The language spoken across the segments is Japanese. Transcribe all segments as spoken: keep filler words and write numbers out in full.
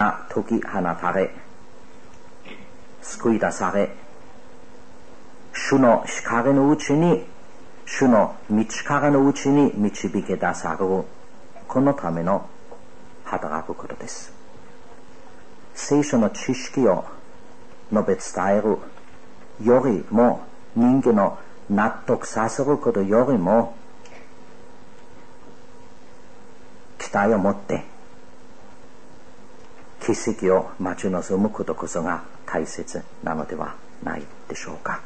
が解き放たれ、救い出され、主の光のうちに、主の道からのうちに導き出される、このための働くことです。聖書の知識を述べ伝えるよりも、人間の納得させることよりも、期待を持って奇跡を待ち望むことこそが大切なのではないでしょうか。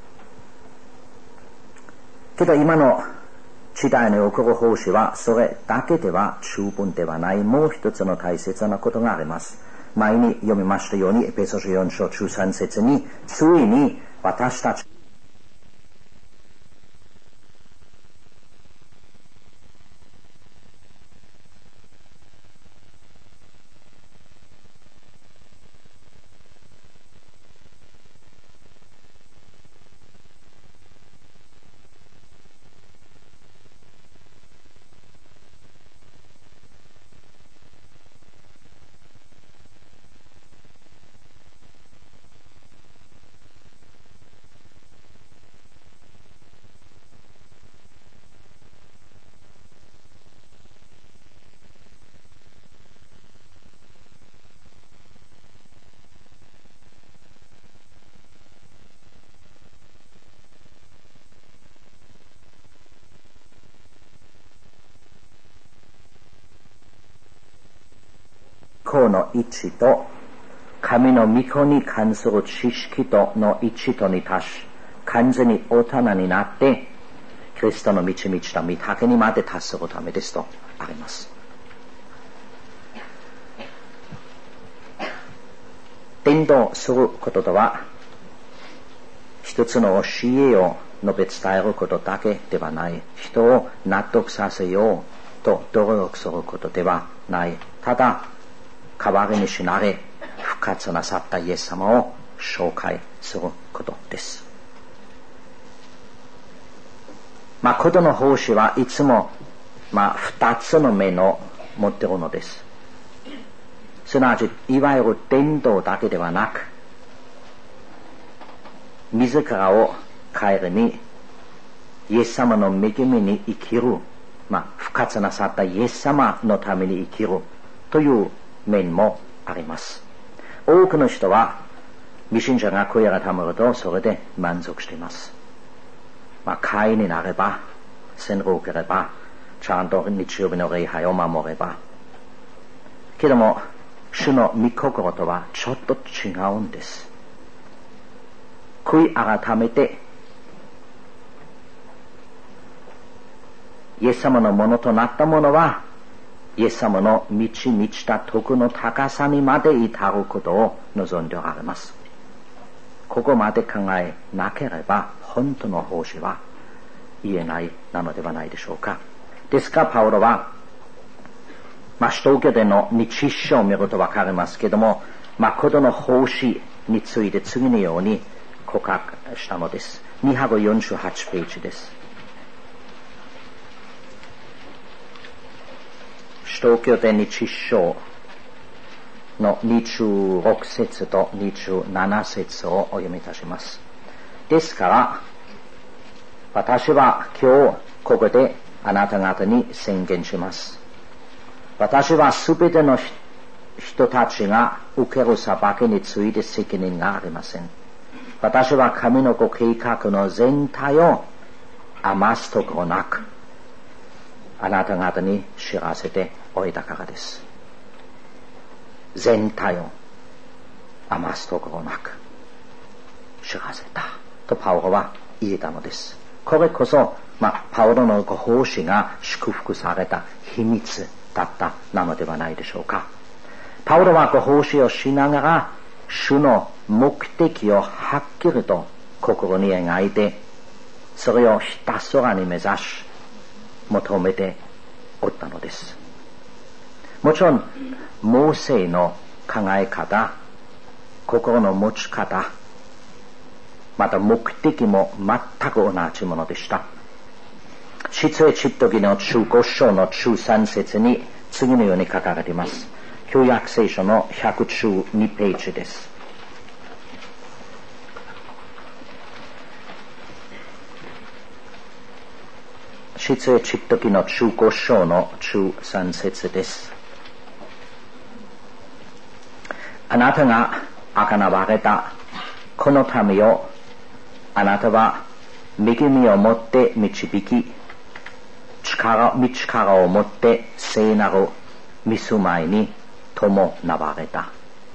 けど今の時代における奉仕はそれだけでは十分ではない、もう一つの大切なことがあります。前に読みましたようにエペソ書よん章じゅうさん節に、ついに私たちこの一致と神の御子に関する知識との一致とに達し、完全に大人になってキリストの満ち満ちた御丈にまで達するためですとあります。伝道することとは一つの教えを述べ伝えることだけではない、人を納得させようと努力することではない、ただ代わりに死なれ復活なさったイエス様を紹介することです。まあ、ことの奉仕はいつも、まあ、二つの面を持っているのです。すなわち、いわゆる伝道だけではなく、自らを顧み、イエス様の恵みに生きる、まあ、復活なさったイエス様のために生きるという面もあります。多くの人は未信者が悔い改めるとそれで満足しています。まあ、会員になれば、洗礼を受ければ、ちゃんと日曜日の礼拝を守れば、けども主の御心とはちょっと違うんです。悔い改めてイエス様のものとなったものは、イエス様の満ち満ちた徳の高さにまで至ることを望んでおられます。ここまで考えなければ本当の奉仕は言えないなのではないでしょうか。ですからパウロは、まあ、使徒行伝の日一章を見るとわかりますけども、まあ、ことの奉仕について次のように告白したのです。にひゃくよんじゅうはちページです。使徒行伝日一章のにじゅうろく節とにじゅうなな節をお読みいたします。ですから、私は今日ここであなた方に宣言します。私はすべての人たちが受ける裁きについて責任がありません。私は神のご計画の全体を余すところなくあなた方に知らせておいたからです。全体を余すところなく知らせたとパウロは言えたのです。これこそ、まあ、パウロのご奉仕が祝福された秘密だったなのではないでしょうか。パウロはご奉仕をしながら主の目的をはっきりと心に描いて、それをひたすらに目指し求めておったのです。もちろんモーセの考え方、心の持ち方、また目的も全く同じものでした。出エジプト記のじゅうご章のじゅうさん節に次のように書かれています。 旧約聖書のひゃくじゅうにページです。出エジプト記のじゅうご章のじゅうさん節です。あなたがあがなわれたこの民をあなたは恵みをもって導き、力、道力をもって聖なる御住まいに伴われた。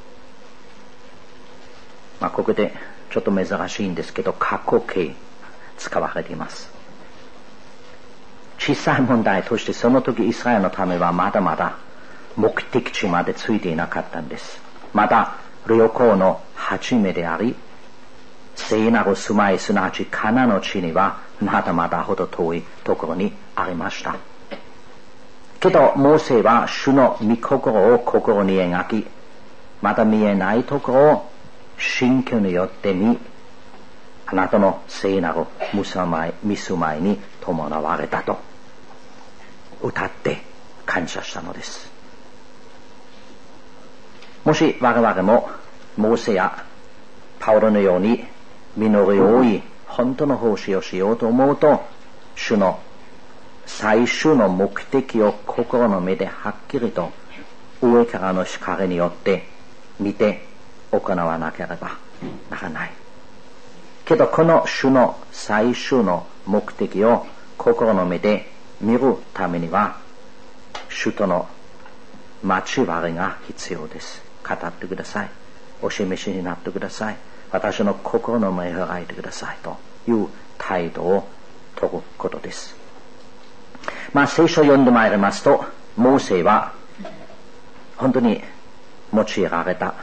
まあ、ここでちょっと珍しいんですけど、過去形使われています。小さい問題として、その時イスラエルのためはまだまだ目的地までついていなかったんです。まだ旅行の始めであり、聖なる住まい、すなわちカナンの地にはまだまだほど遠いところにありました。けどモーセは主の御心を心に描き、まだ見えないところを信仰によって見、あなたの聖なる御住まい、御住まいに伴われたと歌って感謝したのです。もし我々もモーセやパウロのように実り多い本当の奉仕をしようと思うと、主の最終の目的を心の目ではっきりと上からの光によって見て行わなければならない。けどこの主の最終の目的を心の目で見るためには、主との交わりが必要です。語ってください。お示しになってください。私の心の目を開いてくださいという態度を取ることです。まあ聖書を読んでまいりますと、モーセは本当に用いられた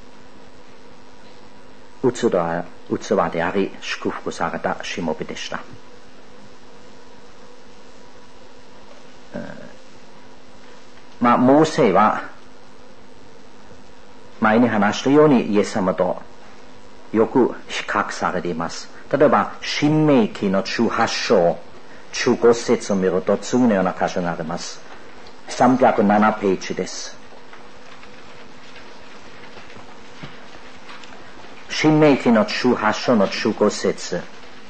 器であり、祝福されたしもべでした。まあモーセは前に話したようにイエス様とよく比較されています。例えば新明記のじゅうはち章じゅうご節を見ると次のような箇所があります。さんびゃくななページです。新明記のじゅうはち章のじゅうご節、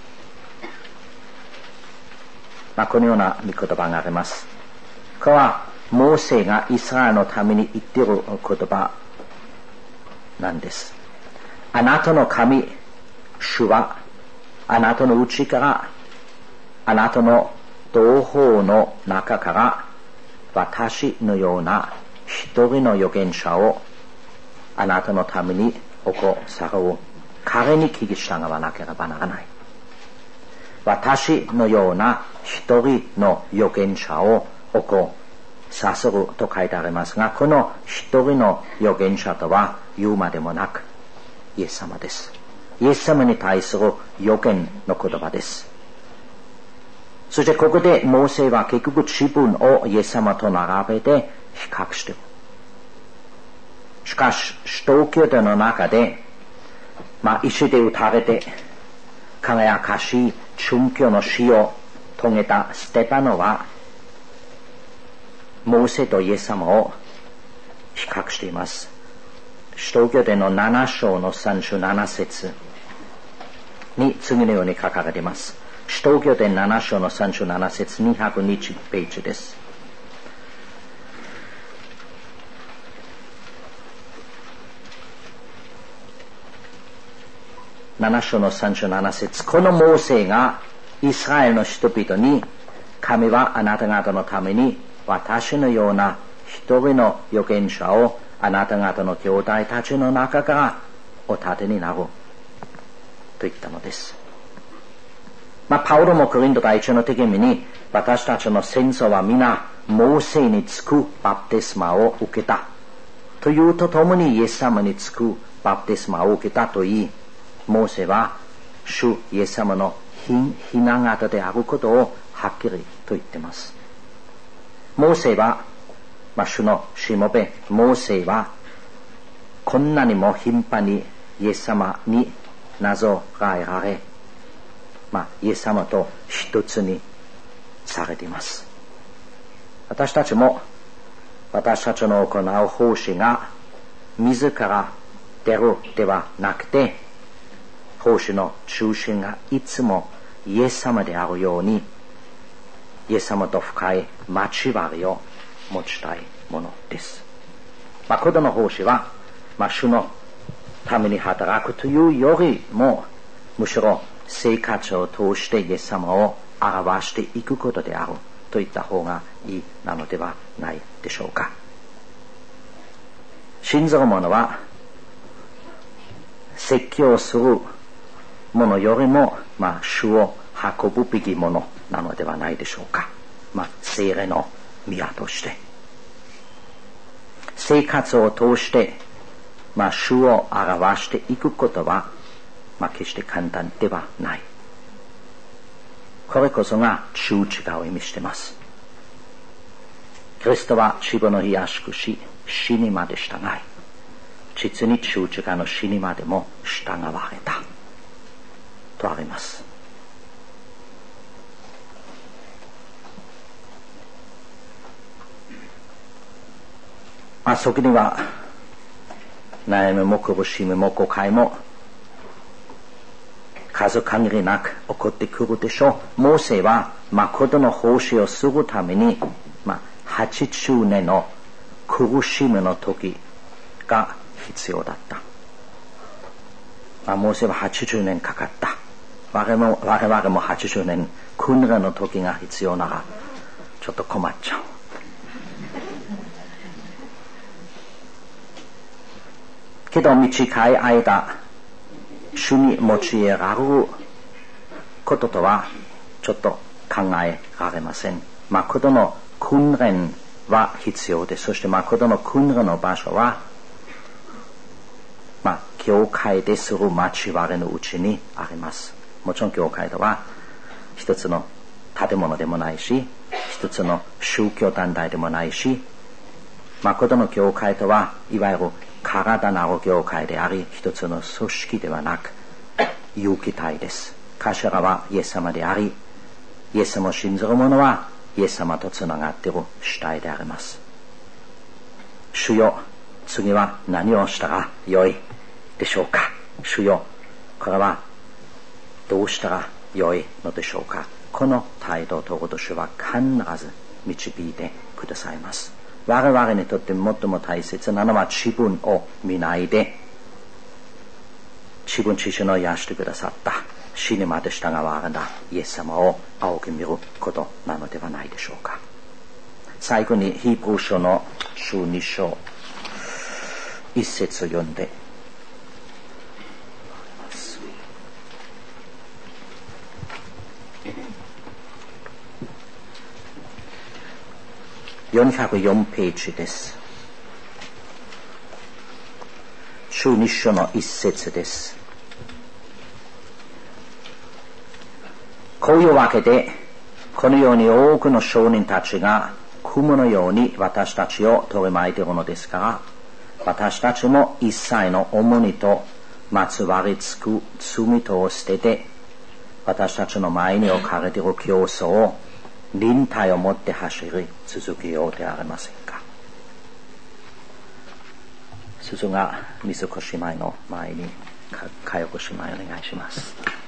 まあ、このような御言葉があります。これはモーセがイスラエルのために言っている言葉なんです。あなたの神主はあなたの内からあなたの同胞の中から私のような一人の預言者をあなたのために起こされる。彼に聞き従わなければならない。私のような一人の預言者を起こさせると書いてありますが、この一人の預言者とは言うまでもなくイエス様です。イエス様に対する預言の言葉です。そしてここでモーセは結局自分をイエス様と並べて比較している。しかし使徒行伝の中で、まあ、石で打たれて輝かしい殉教の死を遂げたステパノはモーセとイエス様を比較しています。使徒行伝のなな章のさんじゅうなな節に次のように書かれています。使徒行伝なな章のさんじゅうなな節、にひゃくにじゅうページです。なな章のさんじゅうなな節、このモーセがイスラエルの人々に、神はあなた方のために私のような一人の預言者をあなた方の兄弟たちの中からお立てになると言ったのです。まあ、パウロもコリント第一の手紙に、私たちの先祖は皆モーセにつくバプテスマを受けたというとともに、イエス様につくバプテスマを受けたと言い、モーセは主イエス様のひな形であることをはっきりと言っています。モーセは、まあ、主のしもべモーセはこんなにも頻繁にイエス様になぞらえられ、まあ、イエス様と一つにされています。私たちも私たちの行う奉仕が自ら出るではなくて、奉仕の中心がいつもイエス様であるように、イエス様と深い交わりを持ちたいものです。まあ、この奉仕は、まあ、主のために働くというよりも、むしろ生活を通してイエス様を表していくことであるといった方がいいなのではないでしょうか。信ずる者は説教する者よりも、まあ、主を運ぶべきものなのではないでしょうか。まあ、聖霊の宮として生活を通して、まあ、主を表していくことは、まあ、決して簡単ではない。これこそが十字架を意味しています。キリストは自分の癒しくし、死にまで従い、実に十字架の死にまでも従われたとあります。まあ、そこには悩みも苦しみも誤解も数限りなく起こってくるでしょう。モーセは誠の奉仕をするために、まあ、はちじゅうねんの苦しみの時が必要だった。まあ、モーセははちじゅうねんかかった。我々も、我々もはちじゅうねん訓練の時が必要ならちょっと困っちゃう。けど短い間主に用いられることとはちょっと考えられません。誠の訓練は必要です。そして誠の訓練の場所は、まあ、教会でする交わりのうちにあります。もちろん教会とは一つの建物でもないし、一つの宗教団体でもないし、誠の教会とはいわゆる体なる教会であり、一つの組織ではなく有機体です。頭はイエス様であり、イエス様を信ずる者はイエス様とつながっている主体であります。主よ、次は何をしたらよいでしょうか。主よ、これはどうしたらよいのでしょうか。この態度を取ると主は必ず導いてくださいます。我々にとって最も大切なのは自分を見ないで、自分自身を癒してくださった死にまで従われたイエス様を仰ぎ見ることなのではないでしょうか。最後にヒーブル書のじゅうに章一節を読んでよんひゃくよんページです。じゅうに章の一節です。こういうわけで、このように多くの証人たちが雲のように私たちを取り巻いているのですから、私たちも一切の重荷とまつわりつく罪とを捨てて、私たちの前に置かれている競争を忍耐を持って走り続けようではありませんか。鈴が水越し前の前に火曜越し前お願いします。